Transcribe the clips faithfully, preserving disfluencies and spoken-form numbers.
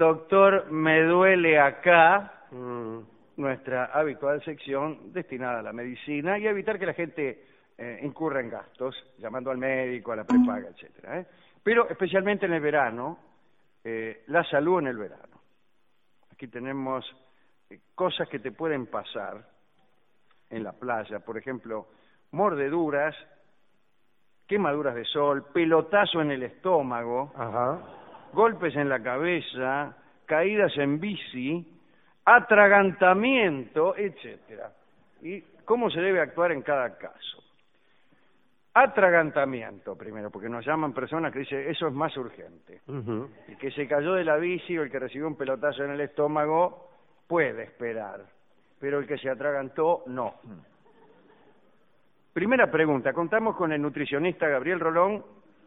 Doctor Me Duele Acá, mm, nuestra habitual sección destinada a la medicina y a evitar que la gente eh, incurra en gastos, llamando al médico, a la prepaga, etcétera, ¿eh? Pero especialmente en el verano, eh, la salud en el verano. Aquí tenemos eh, cosas que te pueden pasar en la playa, por ejemplo, mordeduras, quemaduras de sol, pelotazo en el estómago, Ajá. golpes en la cabeza, caídas en bici, atragantamiento, etcétera. ¿Y cómo se debe actuar en cada caso? Atragantamiento, primero, porque nos llaman personas que dicen, eso es más urgente. Uh-huh. El que se cayó de la bici o el que recibió un pelotazo en el estómago puede esperar, pero el que se atragantó, no. Primera pregunta, contamos con el nutricionista Gabriel Rolón,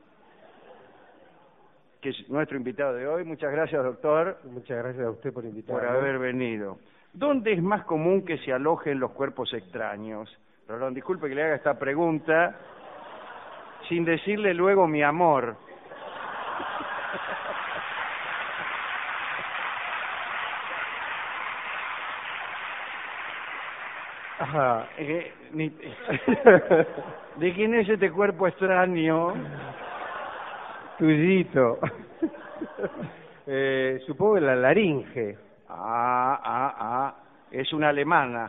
que es nuestro invitado de hoy. Muchas gracias, doctor. Muchas gracias a usted por invitarme. Por haber venido. ¿Dónde es más común que se alojen los cuerpos extraños? Rolón, disculpe que le haga esta pregunta sin decirle luego mi amor. Ajá. Eh, ni... ¿De quién es este cuerpo extraño? Tuyito. eh, supongo que la laringe. Ah, ah, ah. Es una alemana.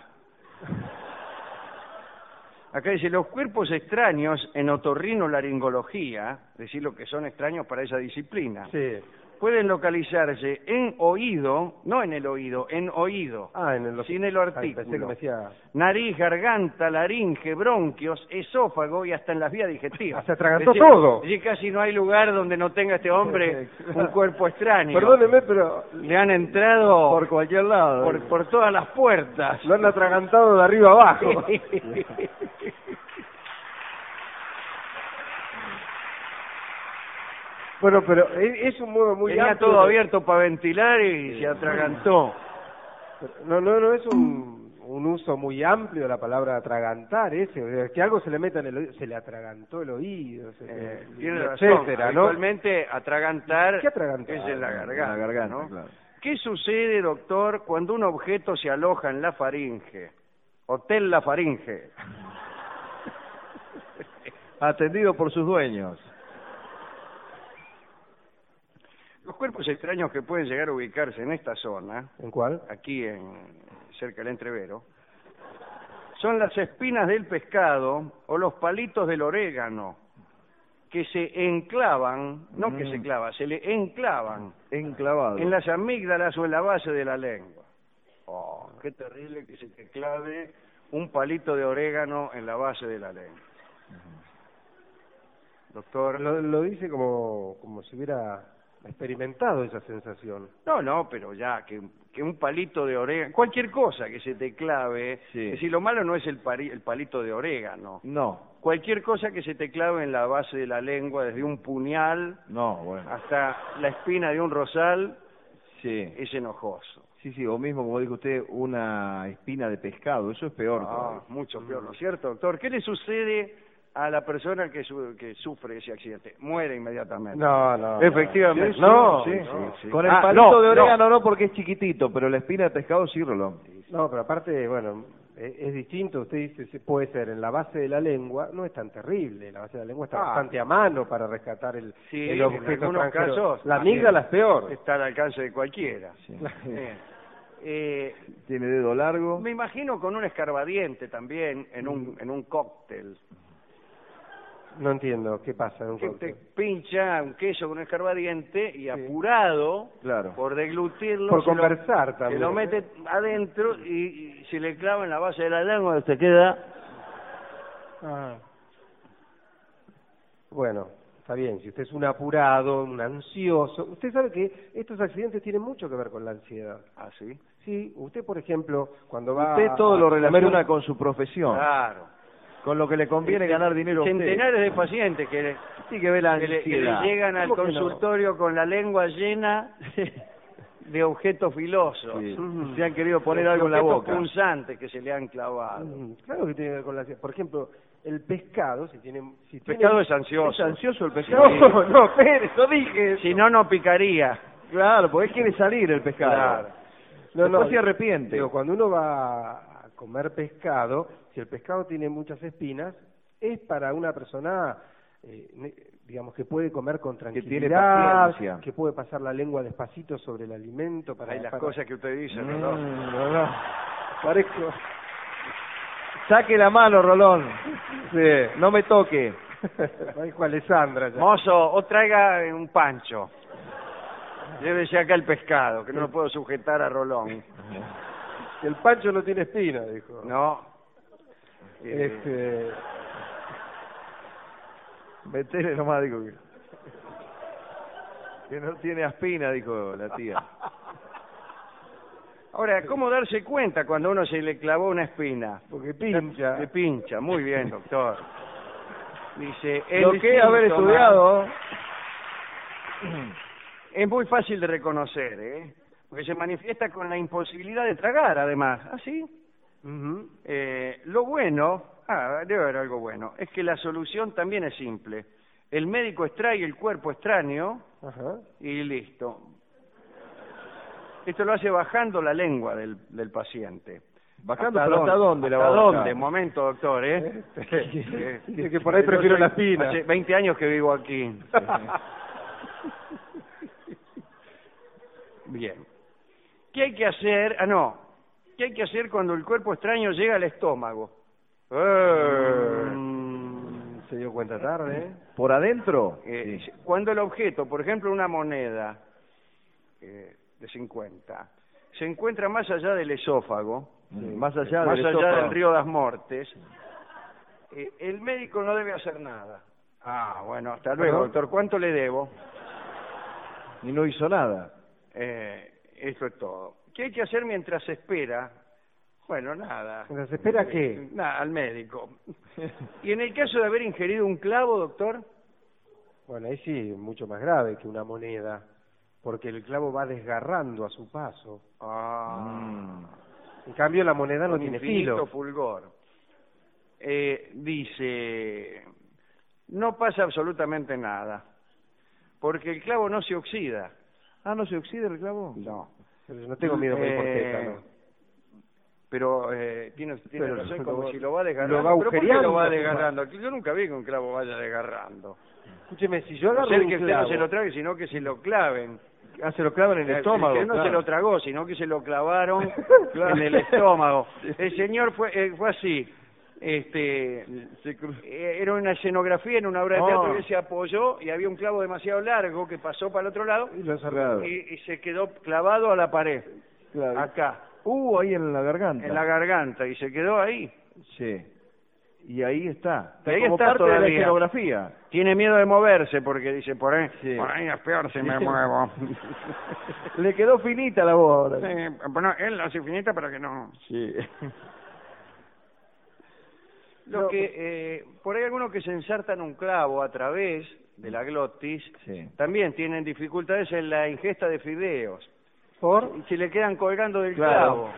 Acá dice, los cuerpos extraños en otorrinolaringología, es decir, lo que son extraños para esa disciplina, Sí. pueden localizarse en oído, no en el oído, en oído, Ah, en el... sin el Ay, pensé que artículo, me decía... nariz, garganta, laringe, bronquios, esófago y hasta en las vías digestivas. Ah, se atragantó Es decir, todo. es decir, casi no hay lugar donde no tenga este hombre un cuerpo extraño. Perdóneme, pero... Le han entrado Por cualquier lado. por, por todas las puertas. Lo han atragantado de arriba abajo. Bueno, pero es es un modo muy Tenía amplio todo de- abierto para ventilar y se atragantó. No, no, no es un, un uso muy amplio de la palabra atragantar, ese, o sea, que algo se le meta en el oído, se le atragantó el oído, se le- Eh, tiene razón. etcétera, ¿no? Habitualmente atragantar, ¿Qué atragantar? es en la garganta, La garganta, ¿no? claro. ¿Qué sucede, doctor, cuando un objeto se aloja en la faringe? Hotel La Faringe. Atendido por sus dueños. Los cuerpos extraños que pueden llegar a ubicarse en esta zona, ¿En cuál? aquí en cerca del entrevero, son las espinas del pescado o los palitos del orégano que se enclavan, no que Mm. se clavan, se le enclavan Enclavado. en las amígdalas o en la base de la lengua. Oh, qué terrible que se te clave un palito de orégano en la base de la lengua. Doctor. Lo, lo dice como, como si hubiera experimentado esa sensación. No, no, pero ya, que, que un palito de orégano, cualquier cosa que se te clave, Sí. es decir, lo malo no es el, pari- el palito de orégano, No, cualquier cosa que se te clave en la base de la lengua, desde un puñal no, bueno. hasta la espina de un rosal, Sí, es enojoso. sí, sí, o mismo, como dijo usted, una espina de pescado, eso es peor. Ah, todavía. mucho peor, ¿no es cierto, doctor? ¿Qué le sucede a la persona que, su- que sufre ese accidente? Muere inmediatamente. No, no. Efectivamente. Sí, No, sí, no. sí. Con el Ah, palito no, de no. orégano no. porque es chiquitito, pero la espina de pescado sí, Rolón. No, pero aparte, bueno, es, es distinto. Usted dice, se puede ser en la base de la lengua, no es tan terrible. La base de la lengua está Ah. bastante a mano para rescatar el, Sí, el en objeto algunos extranjero. casos La también amígdala es peor. está al alcance de cualquiera. Sí. Bien. Eh, Tiene dedo largo. me imagino con un escarbadiente también en un en un cóctel. No entiendo qué pasa en un Que cóctel. te pincha un queso con un escarbadiente y apurado Claro. por deglutirlo Por se lo- conversar se también. lo mete adentro y, y se le clava en la base de la lengua, se queda. Ah. Bueno, está bien, si usted es un apurado, un ansioso, usted sabe que estos accidentes tienen mucho que ver con la ansiedad. ¿Ah, sí? Sí, usted, por ejemplo, cuando va Usted todo a- lo a comer relaciona un- con su profesión, Claro. con lo que le conviene Este, ganar dinero a usted. Centenares de pacientes que, le- Sí que ve la que le, que le ansiedad. llegan al ¿Cómo que no? consultorio con la lengua llena de objetos filosos. Sí. Ujú. Se han querido poner De algo en la objetos boca. punzantes que se le han clavado. Mm, Claro que tiene que ver con la ansiedad. Por ejemplo, el pescado, si tiene... Si El pescado tiene... es ansioso. ¿Es ansioso el pescado? No, no, espere, eso dije. Si no, no picaría. Claro, porque quiere salir el pescado. Claro. No, Después no, se arrepiente. Digo, cuando uno va a comer pescado, si el pescado tiene muchas espinas, es para una persona, eh, ne- digamos, que puede comer con tiene tranquilidad, paciencia. que puede pasar la lengua despacito sobre el alimento. Para, Hay las para- cosas que usted dice, Mm, ¿no? no, no. Parezco... Saque la mano, Rolón. Sí, no me toque. Parezco Alessandra ya. Mozo, o traiga eh, un pancho. Llévese acá el pescado, que no lo puedo sujetar a Rolón. El pancho no tiene espina, dijo. No. Eh, Este, Metele nomás, dijo que... Que no tiene aspina, dijo la tía. Ahora, ¿cómo darse cuenta cuando uno se le clavó una espina? porque pincha. Se pincha, muy bien, doctor. Dice, Lo el que haber síntoma estudiado... es muy fácil de reconocer, ¿eh? Porque se manifiesta con la imposibilidad de tragar, además. ¿Ah, sí? Ujú. Eh, lo bueno, ah, debe haber algo bueno, es que la solución también es simple. El médico extrae el cuerpo extraño Ajá. y listo. Esto lo hace bajando la lengua del, del paciente. Bajando, pero ¿hasta dónde la va ¿Hasta a bajar? dónde? Momento, doctor, ¿eh? Eh, Dice que por ahí prefiero yo la soy- espina. Hace veinte años que vivo aquí. Bien. ¿Qué hay que hacer? Ah, no. ¿Qué hay que hacer cuando el cuerpo extraño llega al estómago? Eh, Mm, se dio cuenta tarde, ¿eh? ¿Por adentro? eh, Sí. Cuando el objeto, por ejemplo, una moneda eh, de cincuenta, se encuentra más allá del esófago, Más allá más del allá esófago. del río das Mortes, eh, el médico no debe hacer nada. Ah, bueno, hasta luego, Bueno. doctor. ¿Cuánto le debo? Y no hizo nada. Eh, esto es todo. ¿Qué hay que hacer mientras se espera? Bueno, nada. ¿Se espera qué? Nada, al médico. ¿Y en el caso de haber ingerido un clavo, doctor? Bueno, ahí sí, mucho más grave que una moneda, porque el clavo va desgarrando a su paso. Ah, En cambio, la moneda no con tiene infinito filo. fulgor. Eh, dice, no pasa absolutamente nada, porque el clavo no se oxida. Ah, ¿no se oxida el clavo? No. Pero yo no tengo miedo por el Eh, portétano. Pero eh, tiene, tiene Pero razón, lo como va- si lo va desgarrando. lo va ¿Pero por qué lo agujereando, va pues, desgarrando? Yo nunca vi que un clavo vaya desgarrando. Escúcheme, si yo A no agarro ser un que usted no clavo... se lo trague, sino que se lo claven. Ah, se lo clavan en el Eh, estómago. que no claro. se lo tragó, sino que se lo clavaron Claro. en el estómago. El señor fue eh, fue así. Este Se cru- eh, era una escenografía en una obra de Oh. teatro, y él se apoyó y había un clavo demasiado largo que pasó para el otro lado Y lo Claro. y, y se quedó clavado a la pared, Claro. acá, Uh, ahí en la garganta. en la garganta, y se quedó ahí. Sí. Y ahí está. Y ahí como está parte de la todavía. escenografía. Tiene miedo de moverse porque dice, por ahí, Sí. por ahí es peor si me muevo. Le quedó finita la voz ahora. Sí, bueno, él la hace finita para que no... Sí. Lo No, que, eh, por ahí algunos que se ensartan un clavo a través de la glotis, Sí. también tienen dificultades en la ingesta de fideos. ¿Por? Y se le quedan colgando del Claro. clavo.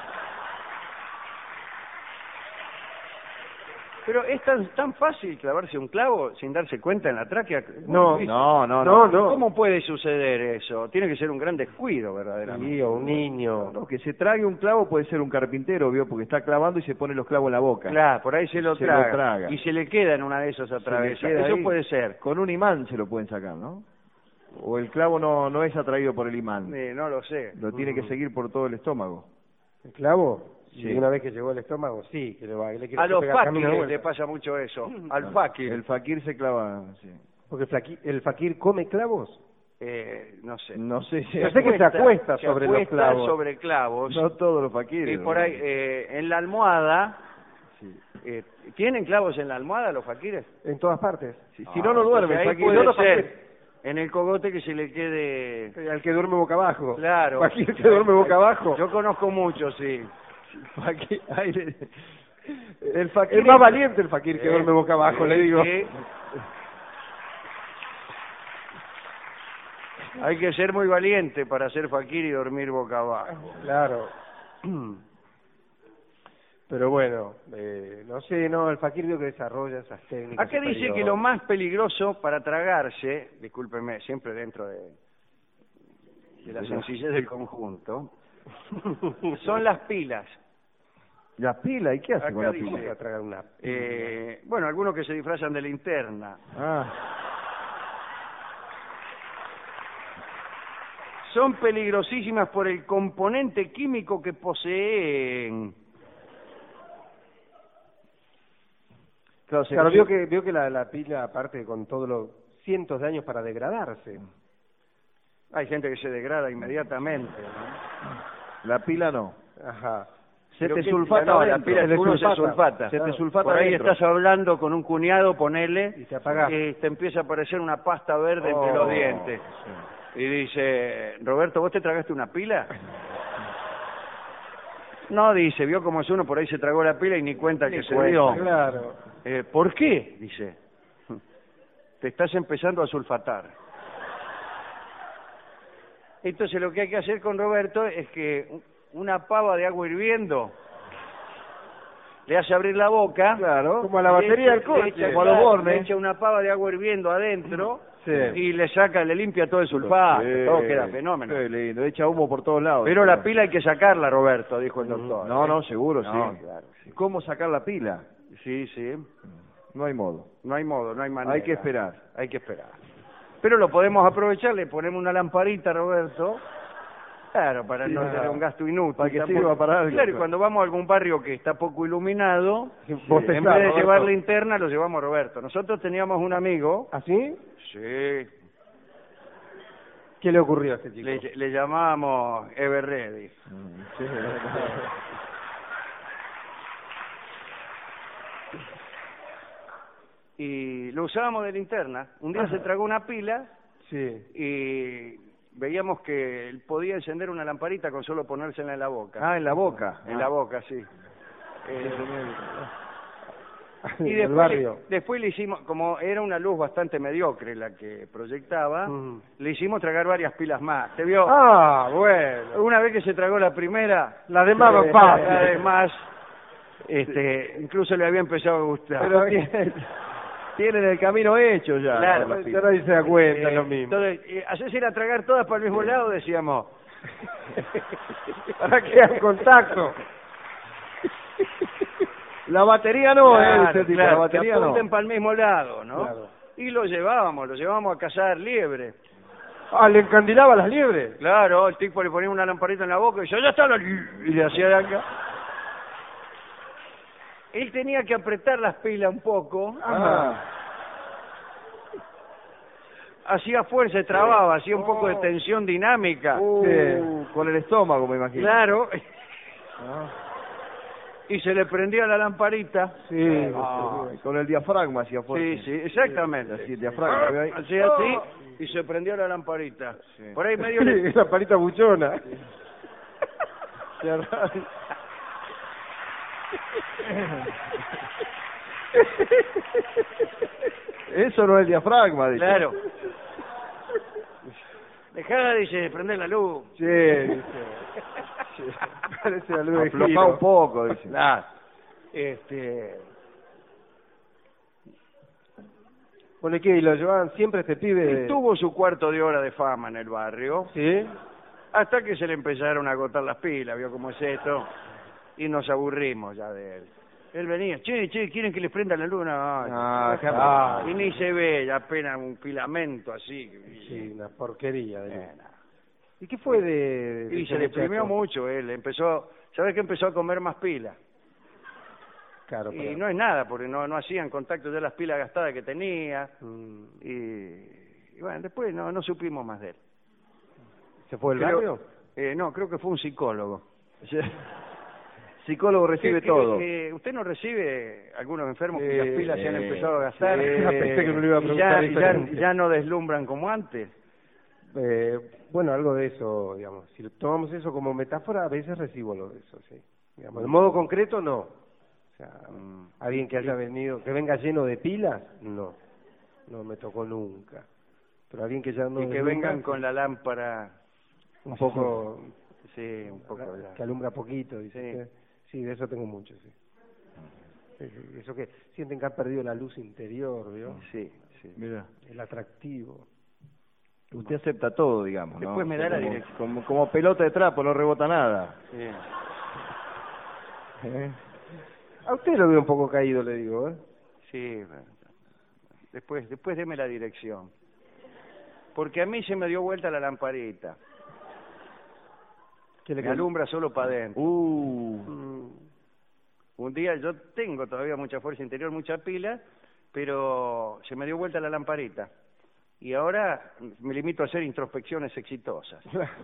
Pero es tan, tan fácil clavarse un clavo sin darse cuenta en la tráquea. No, No, no, No, no. no. ¿Cómo puede suceder eso? Tiene que ser un gran descuido, verdaderamente. Sí, o un niño. No, que se trague un clavo puede ser un carpintero, ¿vio? Porque está clavando y se pone los clavos en la boca. Claro, por ahí se lo, Se lo traga, traga. y se le queda en una de esas Se le atravesas. queda Eso ahí. puede ser. Con un imán se lo pueden sacar, ¿no? O el clavo no no es atraído por el imán. Eh, no lo sé. Lo tiene que seguir por todo el estómago. ¿El clavo? Sí. Y una vez que llegó al estómago, sí, que le va, que le quiere A los pegar camino de fakires le vuelta. pasa mucho eso. Al fakir. El fakir se clava, sí. Porque el, flaqui- el fakir come clavos. Eh, no sé. No sé si... Yo sé que se acuesta se sobre los acuesta clavos. sobre clavos. No todos los fakires. Y por ahí, eh, en la almohada, Sí. eh, ¿tienen clavos en la almohada los fakires? En todas partes. Si, si no, no Ah, duerme entonces el ahí fakir. puede No, no, ser. fakir. En el cogote que se le quede... Al que duerme boca abajo. Claro. Fakir que duerme boca abajo. Yo conozco mucho, sí. Fakir- ahí le- el fakir Es más valiente el fakir que Eh, duerme boca abajo, le digo. Sí. Hay que ser muy valiente para ser fakir y dormir boca abajo. Claro. Pero bueno, eh, no sé, no, el fakir veo que desarrolla esas técnicas. Acá dice superiores. que lo más peligroso para tragarse, discúlpeme, siempre dentro de de la sencillez del conjunto, son las pilas. ¿Las pilas? ¿Y qué hace Acá con la dice, pila? A tragar una... Eh, bueno, algunos que se disfrazan de linterna. Ah, Son peligrosísimas por el componente químico que poseen. claro, se- Claro, vio que, vio que la, la pila, aparte con todos los cientos de años para degradarse. Hay gente que se degrada inmediatamente, ¿no? la pila no. Ajá. Se Pero te que- sulfata no, la adentro. pila Se le uno se sulfata. sulfata. Se te Claro. sulfata Por ahí adentro. estás hablando con un cuñado, ponele, Y te apagás. y te empieza a aparecer una pasta verde Oh, entre los dientes. sí. Y dice, Roberto, ¿vos te tragaste una pila? No, dice, vio cómo es uno, por ahí se tragó la pila y ni cuenta que se dio. Claro. Eh, ¿Por qué? Dice, te estás empezando a sulfatar. Entonces lo que hay que hacer con Roberto es que una pava de agua hirviendo le hace abrir la boca. Claro. Como a la batería del le coche. echa- como a los claro, bornes. le echa una pava de agua hirviendo adentro Sí. y le saca, le limpia todo el sulfato, Sí, todo queda fenómeno. Qué lindo, echa humo por todos lados. Pero la pila hay que sacarla, Roberto, dijo el doctor. No, ¿eh? no, seguro, No, sí. claro, sí. ¿Cómo sacar la pila? Sí, sí. No hay modo. No hay modo, no hay manera. Hay que esperar. Hay que esperar. Pero lo podemos aprovechar, le ponemos una lamparita, Roberto. Claro, para Sí, no claro. tener un gasto inútil. Para que Tampoco- sirva para algo. Claro, y cuando vamos a algún barrio que está poco iluminado, Vos en pensás, vez de Roberto. llevar linterna, lo llevamos a Roberto. Nosotros teníamos un amigo, ¿Así? sí, ¿Qué le ocurrió a este chico? le, le llamábamos Everready. Sí. Y lo usábamos de linterna. Un día se tragó una pila Sí. y veíamos que él podía encender una lamparita con solo ponérsela en la boca. Ah, en la boca. En la boca, sí. Eh, y Del después, barrio. después le hicimos, como era una luz bastante mediocre la que proyectaba, Ujú. le hicimos tragar varias pilas más. ¿Te vio? Ah, bueno. Una vez que se tragó la primera, Las demás van eh, fácil. las demás, este, incluso le había empezado a gustar. Pero tiene- Tienen el camino hecho ya. Claro. las ya pilas. nadie se da cuenta, Eh, lo mismo. Entonces, eh, hacerse ir a tragar todas para el mismo lado, decíamos. Para que hagan contacto. La batería no, Claro, eh, ese tipo, claro, la batería que no. apunten para el mismo lado, ¿no? Claro. Y lo llevábamos, lo llevábamos a cazar liebre. Ah, le encandilaba las liebres. Claro, el tipo le ponía una lamparita en la boca y yo, ya está, la... y le hacía de acá. Él tenía que apretar las pilas un poco, Ah, hacía fuerza, trababa, hacía un poco de tensión dinámica. uh, Sí. con el estómago, me imagino. Claro, Ah, y se le prendía la lamparita. Sí. ah, con el diafragma hacía fuerza. Sí, sí, exactamente. Así, el diafragma. ¿ve ahí? Hacía así y se prendió la lamparita. Sí. Por ahí medio le... Esa parita buchona. Eso no es el diafragma, dice. Claro. Dejá, dice, prender la luz. Sí, dice. Sí. Parece la luz de Aflojá giro. un poco, dice. Claro. Este... Bueno, ¿y qué? ¿Y lo llevaban siempre este pibe? de- Tuvo su cuarto de hora de fama en el barrio, ¿Sí? hasta que se le empezaron a agotar las pilas, vio cómo es esto, y nos aburrimos ya de él. Él venía, che, che, ¿quieren que les prenda la luna? Ah, qué Ah, y ni se ve, ya apenas un filamento así. Sí, una porquería. De Eh, nada. ¿Y qué fue de...? de Y ese se deprimió muchacho? mucho él, empezó, ¿sabes qué? Empezó a comer más pilas. Claro, Y pero- no es nada, porque no, no hacían contacto de las pilas gastadas que tenía, Mm, y, y bueno, después no, no supimos más de él. ¿Se fue del Creo- barrio? Eh, no, creo que fue un psicólogo. Psicólogo recibe ¿Qué- qué- todo. qué- ¿Usted no recibe algunos enfermos Sí, cuyas pilas se han sí, empezado a gastar? sí. Ah, pensé que no le iba a y preguntar ya, y ya, diferente. ya no deslumbran como antes. Eh, bueno, algo de eso, digamos. Si tomamos eso como metáfora, a veces recibo lo de eso, sí. Digamos, de modo concreto, no. O sea, Mm. alguien que haya venido, que venga lleno de pilas, no. No me tocó nunca. Pero alguien que ya no... y que deslumbra, vengan con la lámpara, un poco... sí, un poco ya. que alumbra poquito, dice Sí. usted. Sí, de eso tengo mucho, sí. Sí, sí, eso que sienten que han perdido la luz interior, ¿vio? Sí, sí. Mira. El atractivo. Usted acepta todo, digamos, ¿no? Después me da la como, dirección. Como, como pelota de trapo, no rebota nada. Sí. ¿Eh? A usted lo veo un poco caído, le digo, ¿eh? Sí, bueno. después, después deme la dirección. Porque a mí se me dio vuelta la lamparita. ¿Qué le Me queda? alumbra solo para adentro. Uh, Mm, Un día yo tengo todavía mucha fuerza interior, mucha pila, pero se me dio vuelta la lamparita. Y ahora me limito a hacer introspecciones exitosas.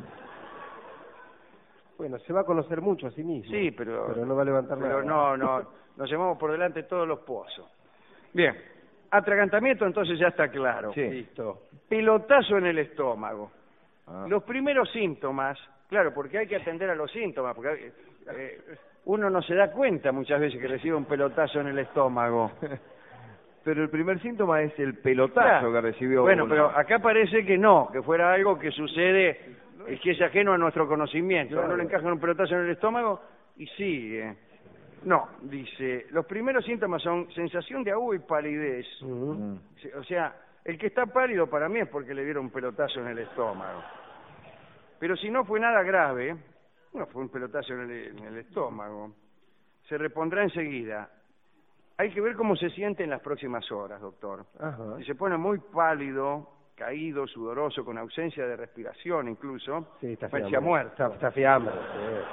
Bueno, se va a conocer mucho a sí mismo. Sí, pero... Pero no va a levantar pero nada. no, no, nos llevamos por delante todos los pozos. Bien, atragantamiento entonces ya está claro. Sí. Listo. Pelotazo en el estómago. ah. Los primeros síntomas, claro, porque hay que atender a los síntomas, porque eh, uno no se da cuenta muchas veces que recibe un pelotazo en el estómago. Pero el primer síntoma es el pelotazo Claro. que recibió. Bueno, uno. pero acá parece que no, que fuera algo que sucede, es que es ajeno a nuestro conocimiento. Claro. ¿No le encajan un pelotazo en el estómago? Y sigue. No, dice, los primeros síntomas son sensación de ahogo y palidez. Mm. Mm. O sea, el que está pálido para mí es porque le dieron un pelotazo en el estómago. Pero si no fue nada grave, no fue un pelotazo en el, en el estómago, se repondrá enseguida. Hay que ver cómo se siente en las próximas horas, doctor. Ajá. Si se pone muy pálido, caído, sudoroso, con ausencia de respiración incluso, Sí, está parecía fiambre. muerto. Está, está fiambre. Sí.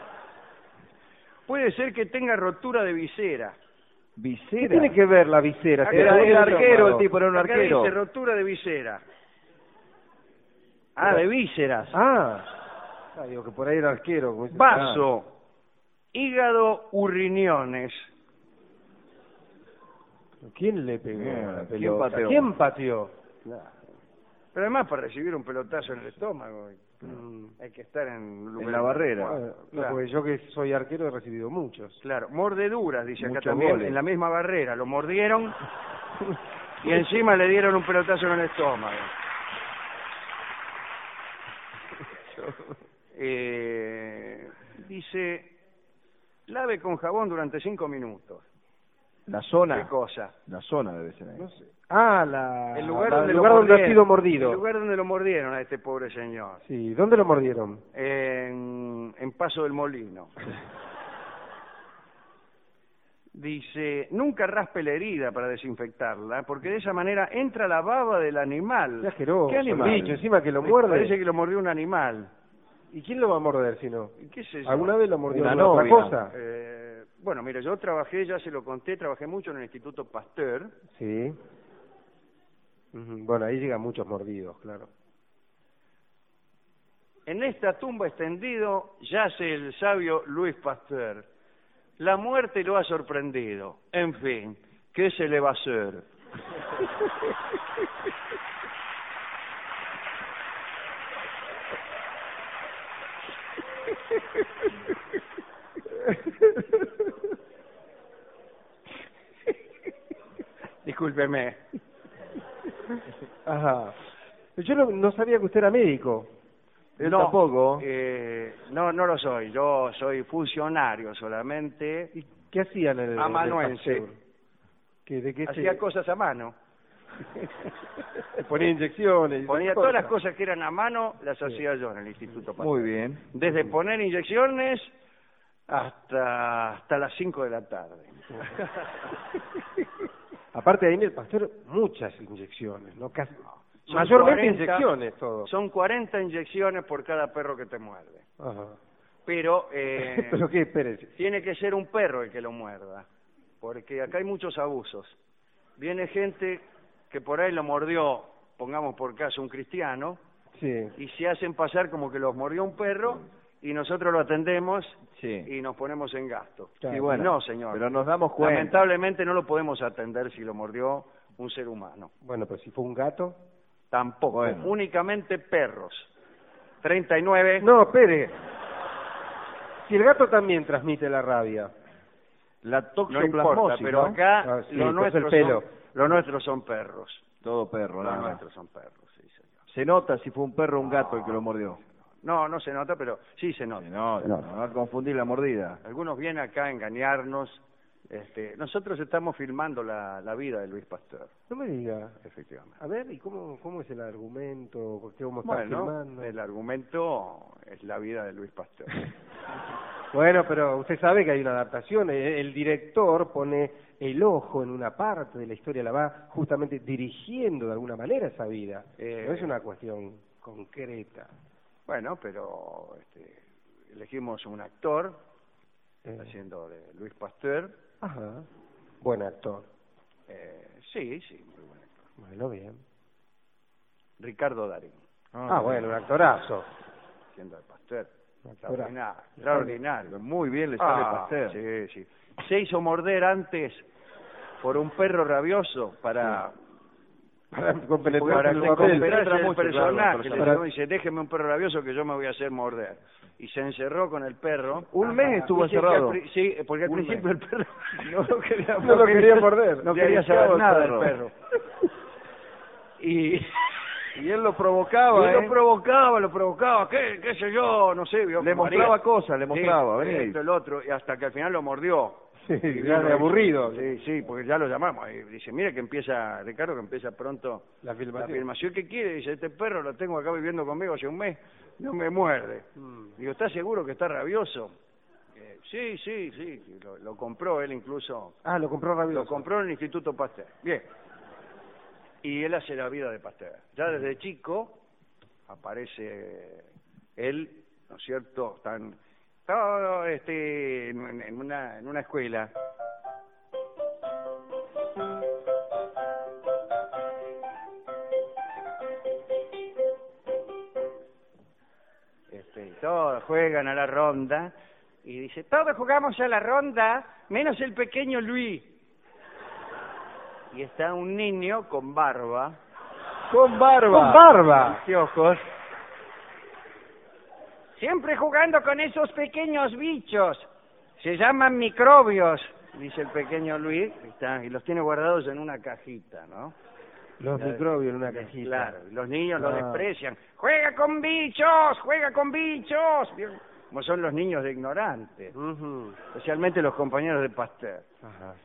Puede ser que tenga rotura de visera. Visera. ¿Qué tiene que ver la visera? Acá Que Era, dice- era arquero el tipo, era un Acá arquero. dice rotura de visera. Ah, de vísceras. Ah, ah, digo que por ahí era arquero. como dice- Vaso, hígado u riñones. Ah, ¿quién le pegó Bien, a la ¿quién pelota? pateó? ¿Quién pateó? Pero además para recibir un pelotazo en el estómago Mm. hay que estar en, En la barrera. Ah, no, Claro. porque yo que soy arquero he recibido muchos. Claro, mordeduras, dice acá Muchos también, goles. en la misma barrera. Lo mordieron y encima le dieron un pelotazo en el estómago. Eh, dice, lave con jabón durante cinco minutos. La zona. ¿Qué cosa? La zona debe ser ahí. No sé. Ah, la, El lugar la- donde, el lo lugar donde ha mordieron. sido mordido. El lugar donde lo mordieron a este pobre señor. Sí, ¿dónde lo mordieron? En, en Paso del Molino. Dice, nunca raspe la herida para desinfectarla, porque de esa manera entra la baba del animal. Qué asqueroso. ¿Qué animal? Bicho, encima que lo Me muerde. Parece que lo mordió un animal. ¿Y quién lo va a morder si no? ¿Qué sé yo? ¿Alguna vez lo mordió Una alguna otra novia. cosa? Eh, bueno, mira, yo trabajé, ya se lo conté, trabajé mucho en el Instituto Pasteur. Sí. Ujú, bueno, ahí llegan muchos mordidos, claro. En esta tumba extendido yace el sabio Luis Pasteur. La muerte lo ha sorprendido. En fin, ¿qué se le va a hacer? Discúlpeme. Ajá. Yo no, no sabía que usted era médico. Él no, tampoco. eh, no, no lo soy. Yo soy funcionario solamente. ¿Y qué hacían en el Amanuense. en el Pasteur? ¿Qué, ¿De qué Hacía se... cosas a mano. Ponía inyecciones? y Ponía esas todas las cosas. cosas que eran a mano, las hacía yo en el Instituto Pasteur. Muy bien. Desde poner inyecciones hasta hasta las cinco de la tarde. Aparte ahí en el Pasteur, muchas inyecciones, ¿no? Casi... Son Mayormente cuarenta inyecciones, todo. Son cuarenta inyecciones por cada perro que te muerde. Ajá. Pero, eh, ¿Pero qué? Espérese. tiene que ser un perro el que lo muerda, porque acá hay muchos abusos. Viene gente que por ahí lo mordió, pongamos por caso un cristiano, Sí. y se hacen pasar como que los mordió un perro, y nosotros lo atendemos Sí. y nos ponemos en gasto. Claro. Sí, bueno. No, señor. Pero nos damos cuenta. Lamentablemente no lo podemos atender si lo mordió un ser humano. Bueno, pero si fue un gato... Tampoco, Bueno. únicamente perros. treinta y nueve. No, espere. Si el gato también transmite la rabia. La No toxoplasmosis, importa, pero ¿no? acá Ah, sí, los, pues nuestros el pelo. Son, los nuestros son perros. Todo perro, Los nada más. nuestros son perros, sí, señor. Se nota si fue un perro o un gato el que lo mordió. No, no se nota, pero sí se nota. Se nota, no va a confundir la mordida. Algunos vienen acá a engañarnos, Este, nosotros estamos filmando la, la vida de Luis Pasteur, No me diga. efectivamente. A ver, ¿y cómo, cómo es el argumento? ¿Cómo está Bueno, filmando? el argumento es la vida de Luis Pasteur. Bueno, pero usted sabe que hay una adaptación. El, el director pone el ojo en una parte de la historia, la va justamente dirigiendo de alguna manera esa vida. Eh, No es una cuestión concreta. Bueno, pero este, elegimos un actor Eh, haciendo de Luis Pasteur. Ajá. Buen actor. Eh, sí, sí, muy buen actor. Bueno, bien. Ricardo Darín, Ah, bueno, un actorazo. haciendo de Pasteur. Un actorazo. Extraordinario, extraordinario. Muy bien le sale Ah, Pasteur. Sí, sí. Se hizo morder antes por un perro rabioso para... Para compenetrar Para el que papel. compenetrase el mucho, claro, personaje, el le personaje. dijo, dice, déjeme un perro rabioso que yo me voy a hacer morder. Y se encerró con el perro. Un mes estuvo Dice que encerrado. al pri- Sí, porque al Un principio el perro no lo quería, No lo quería morder. no Le quería avisaba saber al nada perro. del perro. Y, Y él lo provocaba, y él ¿eh? lo provocaba, lo provocaba, qué, qué sé yo, no sé. vio Le como mostraba haría. cosas, le mostraba, Sí, vení. esto, el otro, y hasta que al final lo mordió. Sí, Y ya vino de y- aburrido. Sí, sí, porque ya lo llamamos. Y dice, mire que empieza, Ricardo, que empieza pronto La filmación. la filmación. ¿Qué quiere? Dice, este perro lo tengo acá viviendo conmigo hace un mes, no me muerde. Mm. Digo, ¿estás seguro que está rabioso? Eh, sí, sí, sí, lo, lo compró él incluso, Ah, lo compró rabioso. lo compró en el Instituto Pasteur. Bien. Y él hace la vida de Pasteur. Ya desde chico aparece él, ¿no es cierto? Tan, estaba este, en, en una, en una escuela. Este, todos juegan a la ronda y dice, todos jugamos a la ronda, menos el pequeño Luis. Y está un niño con barba, Con barba. Con barba. anteojos, siempre jugando con esos pequeños bichos. Se llaman microbios, dice el pequeño Luis, está, y los tiene guardados en una cajita, ¿no? Los Ya, microbios en una cajita. Claro, y los niños lo Ah. desprecian. ¡Juega con bichos! ¡Juega con bichos! Como son los niños de ignorantes, Ujú. especialmente los compañeros de Pasteur. Ajá.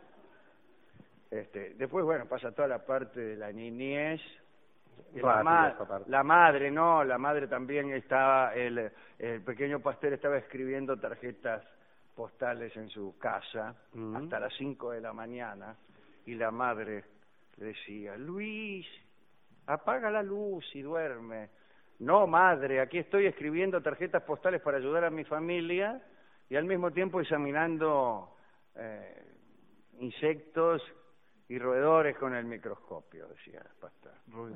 Este, después, bueno, pasa toda la parte de la niñez. Y Rápido la, ma- esa parte. la madre, no, la madre también estaba, el, el pequeño Pasteur estaba escribiendo tarjetas postales en su casa Mm. hasta las cinco de la mañana y la madre le decía, Luis, apaga la luz y duerme. No, madre, aquí estoy escribiendo tarjetas postales para ayudar a mi familia y al mismo tiempo examinando eh, insectos y roedores con el microscopio, decía Pasteur.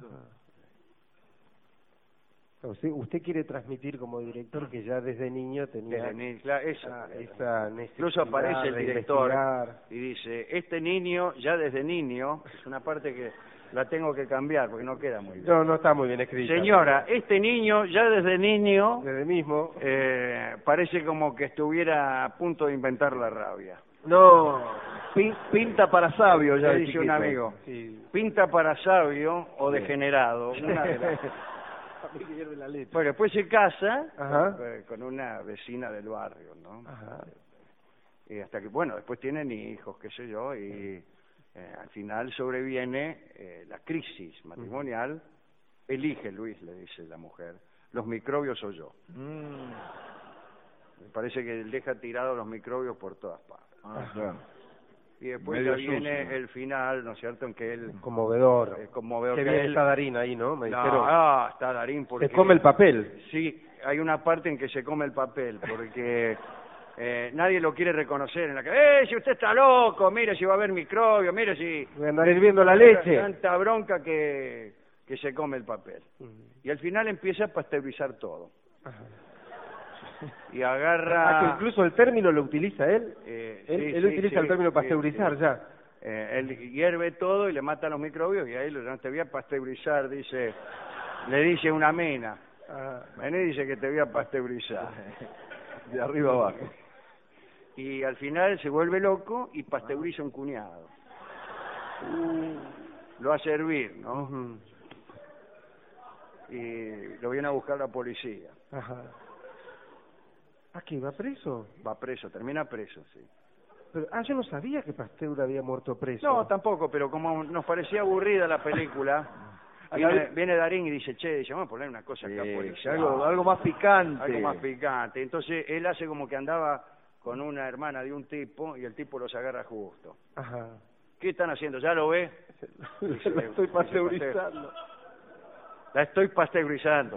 Usted, usted quiere transmitir como director que ya desde niño tenía Desde ni- claro, eso, ah, quería esa necesidad Incluso aparece el de director investigar. y dice, este niño, ya desde niño, es una parte que la tengo que cambiar porque no queda muy bien. No, no está muy bien escrito. Señora, este niño, ya desde niño, Desde mismo. eh, parece como que estuviera a punto de inventar la rabia. No. Pin- pinta para sabio ya Le de dice un chiquito. amigo, Sí. pinta para sabio o degenerado. Una de las... la letra. Bueno, después se casa Ajá. eh, con una vecina del barrio, ¿no? Ajá. Y hasta que, bueno, después tienen hijos, qué sé yo, y eh, al final sobreviene eh, la crisis matrimonial. Elige, Luis, le dice la mujer, los microbios soy yo. Mm. Me parece que él deja tirados los microbios por todas partes. Ah, claro. Y después Medio ya viene sucio. el final, ¿no es cierto?, en que él, Conmovedor. eh, conmovedor, Qué que bien él- está Darín ahí, ¿no? Me No, dijeron. ah, está Darín porque... Se come el papel. Sí, hay una parte en que se come el papel, porque eh, nadie lo quiere reconocer en la calle. ¡Eh, si usted está loco! Mire si va a haber microbio, mire si... Voy a andar hirviendo la leche. Tanta bronca que, que se come el papel. Ujú. Y al final empieza a pasteurizar todo. Ajá. Y Ah, que agarra... incluso el término lo utiliza él. eh, Él, sí, él sí, utiliza sí, el término sí, pasteurizar sí. ya. Eh, él hierve todo y le mata los microbios y ahí lo no te voy a pasteurizar, dice, le dice una mina. Ah, Vení, dice que te voy a pasteurizar. De arriba abajo. Y al final se vuelve loco y pasteuriza un cuñado. Lo hace hervir, ¿no? ujú. Y lo viene a buscar la policía. Ajá. ¿Ah, qué? ¿Va preso? Va preso, termina preso, sí. Pero, ah, yo no sabía que Pasteur había muerto preso. No, tampoco, pero como nos parecía aburrida la película, viene, viene Darín y dice, che, dice, vamos a poner una cosa acá Sí, policial. algo, algo más picante. Algo más picante. Entonces él hace como que andaba con una hermana de un tipo y el tipo los agarra justo. Ajá. ¿Qué están haciendo? ¿Ya lo ve? Dice, la estoy pasteurizando. La estoy pasteurizando.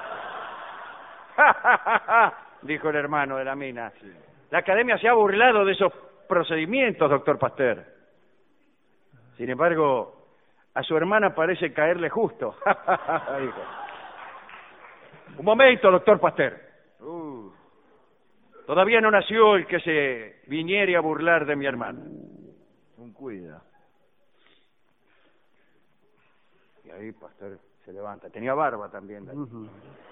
Dijo el hermano de la mina. La academia se ha burlado de esos procedimientos, doctor Pasteur. Sin embargo, a su hermana parece caerle justo. Dijo. Un momento, doctor Pasteur. Uh, todavía no nació el que se viniera a burlar de mi hermana. Un cuida. Y ahí Pasteur se levanta. Tenía barba también. Uh-huh.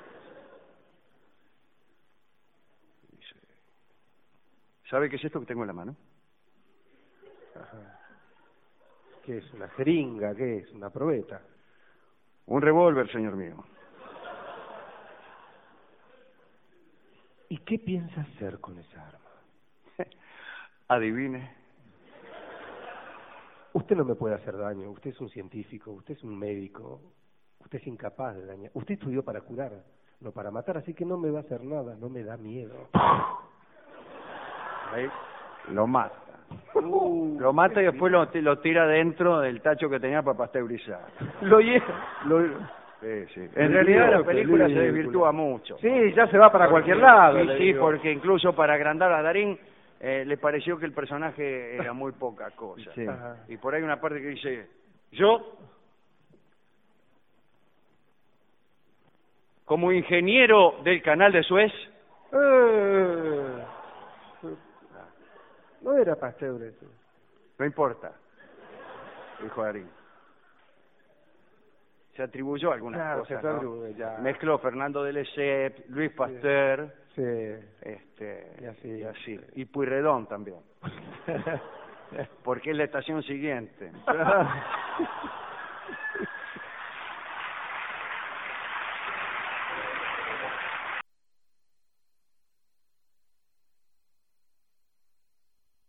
Dice, ¿sabe qué es esto que tengo en la mano? Ajá. ¿Qué es? ¿Una jeringa? ¿Qué es? ¿Una probeta? Un revólver, señor mío. ¿Y qué piensa hacer con esa arma? Adivine. Usted no me puede hacer daño. Usted es un científico, usted es un médico. Usted es incapaz de dañar. Usted estudió para curar, no para matar, así que no me va a hacer nada. No me da miedo. Ahí lo mata. Uh, lo mata y después lo, lo tira dentro del tacho que tenía para pasteurizar. Lo lleva. Lo... Sí, sí. En realidad la película se desvirtúa mucho. Sí, ya se va para cualquier lado. Sí, sí, porque incluso para agrandar a Darín eh, le pareció que el personaje era muy poca cosa. Sí. Y por ahí una parte que dice, yo, como ingeniero del canal de Suez, Eh... No era Pasteur eso. no importa, dijo Darín. Se atribuyó algunas Claro, cosas, se ¿no? atribuyó, ya. Mezcló Fernando de Lesseps, Luis Pasteur, Sí. este, Y así. y así, y Pueyrredón también, porque es la estación siguiente.